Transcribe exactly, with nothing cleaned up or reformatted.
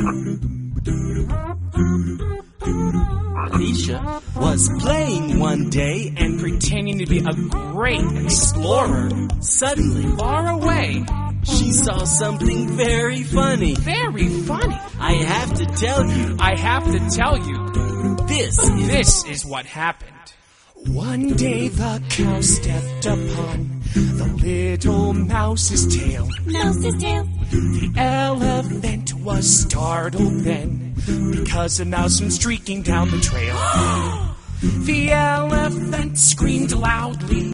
Alicia was playing one day and pretending to be a great explorer. Suddenly, far away, she saw something very funny. Very funny. I have to tell you. I have to tell you. This is... This is what happened. One day the cow stepped upon the little mouse's tail. Mouse's tail. The elephant was startled then, because a mouse went streaking down the trail. The elephant screamed loudly.